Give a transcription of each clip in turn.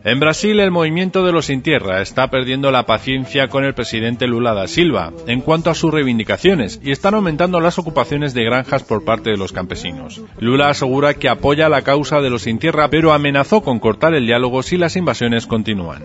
En Brasil, el movimiento de los sin tierra está perdiendo la paciencia con el presidente Lula da Silva en cuanto a sus reivindicaciones y están aumentando las ocupaciones de granjas por parte de los campesinos. Lula asegura que apoya la causa de los sin tierra, pero amenazó con cortar el diálogo si las invasiones continúan.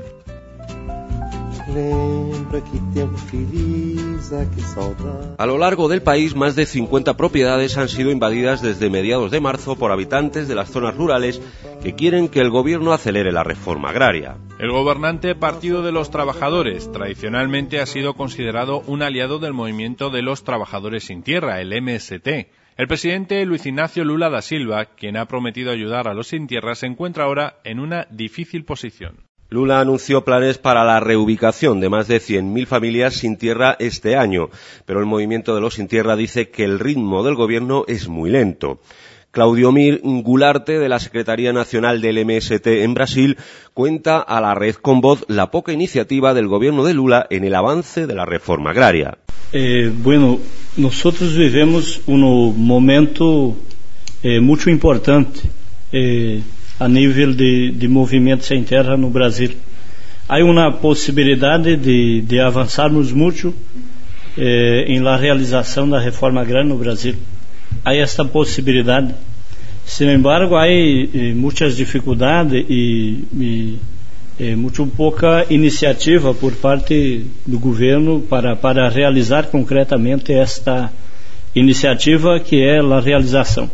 A lo largo del país, más de 50 propiedades han sido invadidas desde mediados de marzo por habitantes de las zonas rurales que quieren que el gobierno acelere la reforma agraria. El gobernante Partido de los Trabajadores tradicionalmente ha sido considerado un aliado del movimiento de los trabajadores sin tierra, el MST. El presidente Luis Ignacio Lula da Silva, quien ha prometido ayudar a los sin tierra, se encuentra ahora en una difícil posición. Lula anunció planes para la reubicación de más de 100.000 familias sin tierra este año, pero el movimiento de los sin tierra dice que el ritmo del gobierno es muy lento. Claudiomir Gularte, de la Secretaría Nacional del MST en Brasil, cuenta a la red Con Voz la poca iniciativa del gobierno de Lula en el avance de la reforma agraria. Bueno, nosotros vivemos un momento muy importante a nível de movimento sem terra no Brasil. Há uma possibilidade de avançarmos muito em la realização da reforma agrária no Brasil. Há esta possibilidade. Sin embargo, há muitas dificuldades e muito pouca iniciativa por parte do governo para realizar concretamente esta iniciativa que é a realização.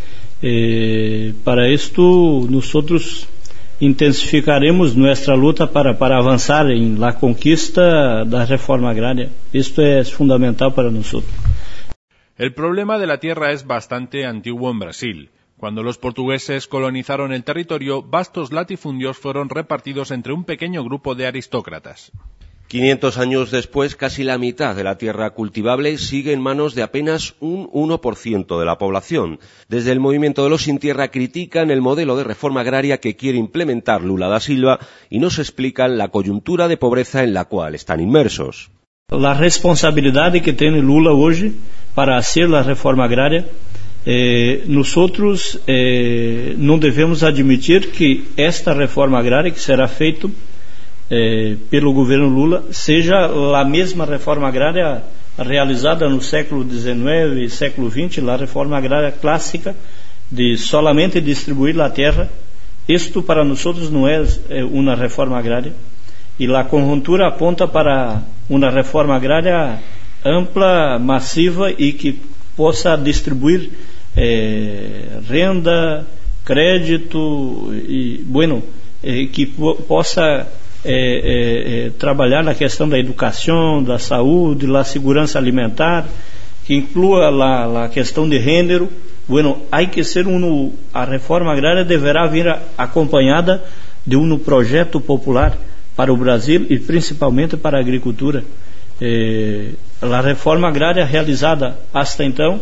Para isto, nós intensificaremos nossa luta para avançar em la conquista da reforma agrária. Isto é fundamental para nós. El problema de la tierra es bastante antiguo en Brasil. Cuando los portugueses colonizaron el territorio, vastos latifundios fueron repartidos entre un pequeño grupo de aristócratas. 500 años después, casi la mitad de la tierra cultivable sigue en manos de apenas un 1% de la población. Desde el movimiento de los sin tierra critican el modelo de reforma agraria que quiere implementar Lula da Silva y nos explican la coyuntura de pobreza en la cual están inmersos. La responsabilidade que tem Lula hoje para hacer a reforma agrária, nosotros não devemos admitir que esta reforma agrária que será feita pelo governo Lula seja a mesma reforma agrária realizada no século XIX e século XX, a reforma agrária clássica de solamente distribuir a terra. Isto para nós não é uma reforma agrária e a conjuntura aponta para uma reforma agrária ampla, massiva e que possa distribuir renda, crédito e que possa trabalhar na questão da educação, da saúde, da segurança alimentar, que inclua a questão de gênero. Há que ser a reforma agrária deverá vir acompanhada de projeto popular para o Brasil e principalmente para a agricultura. A reforma agrária realizada hasta então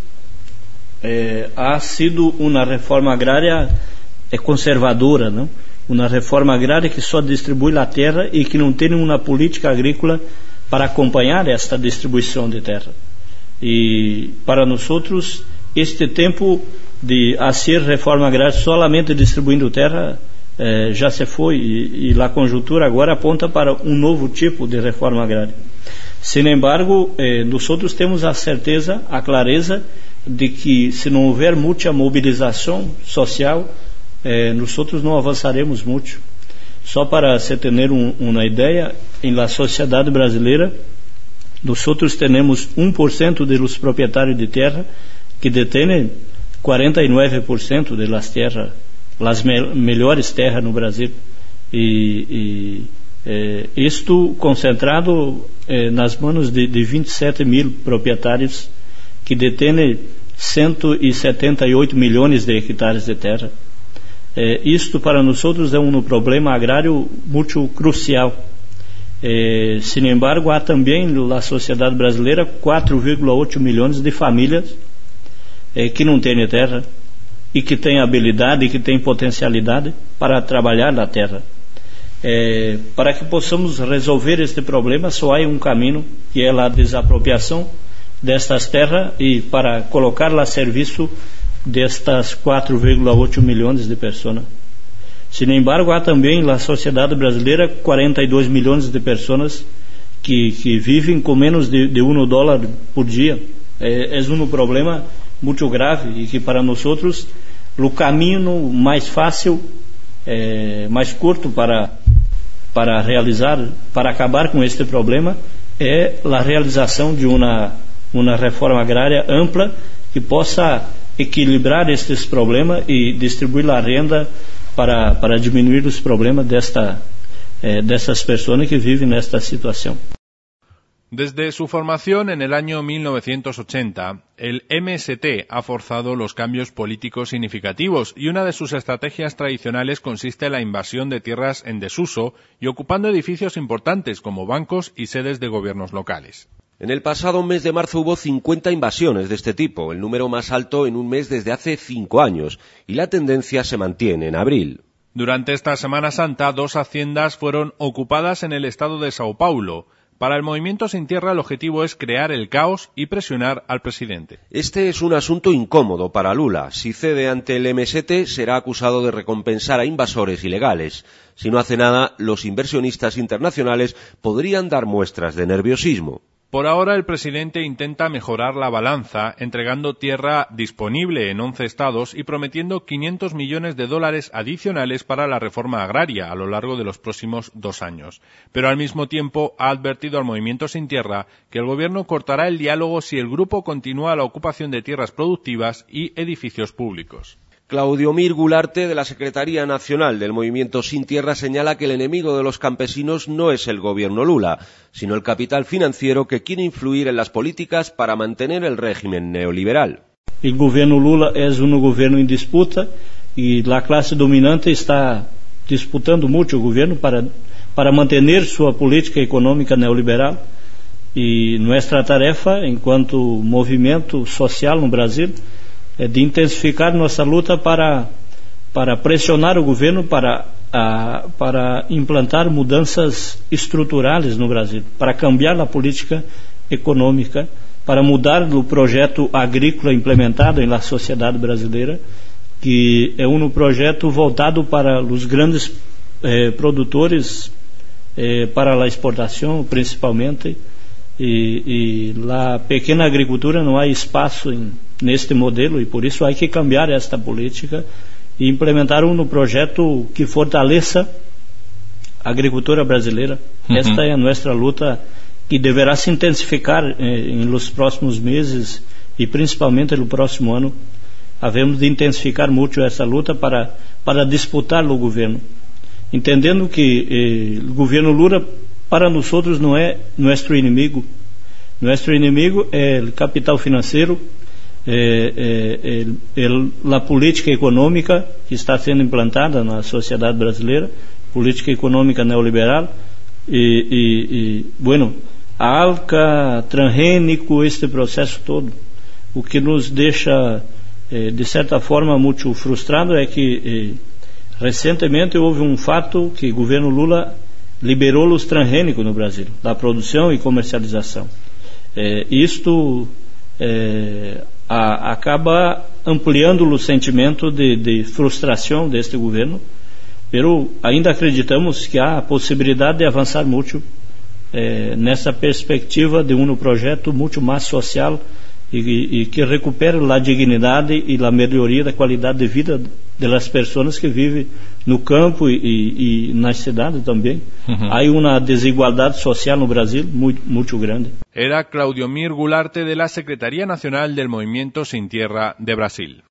ha sido uma reforma agrária conservadora, não? Uma reforma agrária que só distribui a terra e que não tem uma política agrícola para acompanhar esta distribuição de terra. E para nós, este tempo de fazer reforma agrária solamente distribuindo terra já se foi e a conjuntura agora aponta para novo tipo de reforma agrária. Sin embargo, nós temos a certeza, a clareza de que se não houver muita mobilização social, nós não avançaremos muito. Só para se ter uma ideia, em la sociedade brasileira, nós temos 1% dos proprietários de terra que detêm 49% das terras, as melhores terras no Brasil. Isto concentrado nas mãos de 27 mil proprietários que detêm 178 milhões de hectares de terra. Isto para nós é problema agrário muito crucial. Sin embargo, há também na sociedade brasileira 4,8 milhões de famílias que não têm terra e que têm habilidade e que têm potencialidade para trabalhar na terra. Para que possamos resolver este problema, só há caminho, que é a desapropriação destas terras e para colocá-la a serviço destas 4,8 milhões de pessoas. Sin embargo, há também na sociedade brasileira 42 milhões de pessoas que vivem com menos de $1 por dia. É um problema muito grave e que para nós o caminho mais fácil, mais curto para realizar, para acabar com este problema é a realização de uma reforma agrária ampla que possa equilibrar estes problemas e distribuir a renda para diminuir os problemas dessas pessoas que vivem nesta situação. Desde su formación en el año 1980, el MST ha forzado los cambios políticos significativos y una de sus estrategias tradicionales consiste en la invasión de tierras en desuso y ocupando edificios importantes como bancos y sedes de gobiernos locales. En el pasado mes de marzo hubo 50 invasiones de este tipo, el número más alto en un mes desde hace 5 años, y la tendencia se mantiene en abril. Durante esta Semana Santa, 2 haciendas fueron ocupadas en el estado de Sao Paulo. Para el Movimiento Sin Tierra el objetivo es crear el caos y presionar al presidente. Este es un asunto incómodo para Lula. Si cede ante el MST será acusado de recompensar a invasores ilegales. Si no hace nada, los inversionistas internacionales podrían dar muestras de nerviosismo. Por ahora el presidente intenta mejorar la balanza entregando tierra disponible en 11 estados y prometiendo $500 millones adicionales para la reforma agraria a lo largo de los próximos 2 años. Pero al mismo tiempo ha advertido al Movimiento Sin Tierra que el gobierno cortará el diálogo si el grupo continúa la ocupación de tierras productivas y edificios públicos. Claudiomir Gularte, de la Secretaría Nacional del Movimiento Sin Tierra, señala que el enemigo de los campesinos no es el gobierno Lula, sino el capital financiero que quiere influir en las políticas para mantener el régimen neoliberal. El gobierno Lula es un gobierno en disputa y la clase dominante está disputando mucho el gobierno para mantener su política económica neoliberal. Y nuestra tarefa, enquanto movimento social no Brasil, é de intensificar nossa luta para pressionar o governo para implantar mudanças estruturais no Brasil, para cambiar a política econômica, para mudar o projeto agrícola implementado na sociedade brasileira, que é um projeto voltado para os grandes produtores, para a exportação principalmente, e a pequena agricultura não há espaço neste modelo e por isso há que cambiar esta política e implementar um projeto que fortaleça a agricultura brasileira. Esta é a nossa luta que deverá se intensificar nos próximos meses e principalmente no próximo ano. Havemos de intensificar muito essa luta para disputar o governo, entendendo que o governo Lula para nós não é nosso inimigo. Nosso inimigo é o capital financeiro, a política econômica que está sendo implantada na sociedade brasileira, política econômica neoliberal bueno, a ALCA, transgênico, este processo todo. O que nos deixa, de certa forma, muito frustrado é que recentemente houve um fato que o governo Lula liberou os transgênicos no Brasil, da produção e comercialização. Isto acaba ampliando o sentimento de frustração deste governo, mas ainda acreditamos que há a possibilidade de avançar muito nessa perspectiva de um projeto muito mais social e que recupere a dignidade e a melhoria da qualidade de vida das pessoas que vivem no campo e nas cidades também. Há uma desigualdade social no Brasil muito grande. Era Claudiomir Gularte de la Secretaría Nacional del Movimiento Sin Tierra de Brasil.